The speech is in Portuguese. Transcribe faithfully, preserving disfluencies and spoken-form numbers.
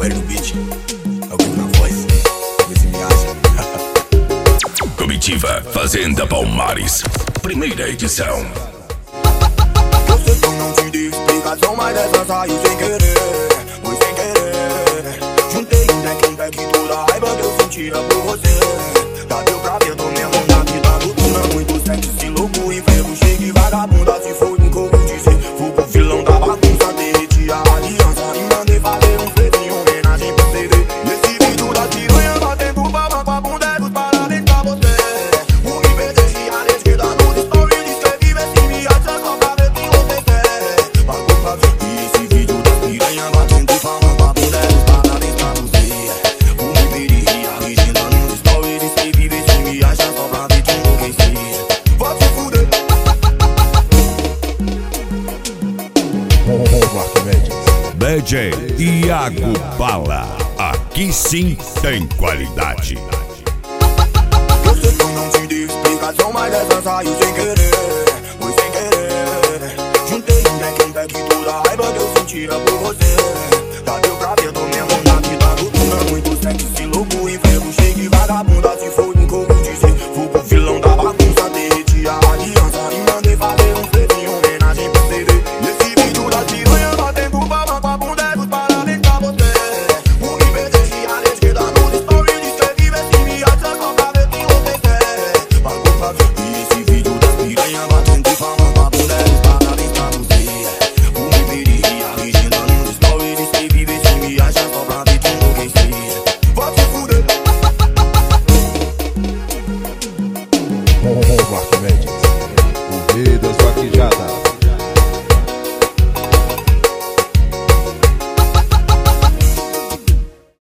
Power no beat, alguém na voz, vê se me acha. Comitiva Fazenda Palmares, primeira edição. Eu sei que eu não te dei explicação, mas essa saiu sem querer, foi sem querer. Juntei um deck, um deck, toda a raiva que eu sentia por você. Já deu pra ver, tô mesmo na vida do tu, não muito sexy, se louco, enfermo, chegue vagabunda. Se for um como eu dizer, vou pro filão da bagunça, derreti a aliança e mandei fazer um frevo em homenagem pro C D. Nesse vídeo da piranha, batendo palma com a bunda dos parabéns pra você. O I B D G à esquerda nos stories, escrevi, vê se me acha só pra ver quem você quer. Pagou pra ver, e esse vídeo da piranha, batendo palma com a bunda dos parabéns pra você. O I B D G à legenda nos stories, escrevi, vê se me acha só pra ver quem enlouquecer. Vai se fuder. D J Iago Bala, aqui sim tem qualidade. Eu sei que eu não te dei explicação, mas essa saiu sem querer, foi sem querer. Juntei um deck, um deck, toda a raiva que eu sentia por você.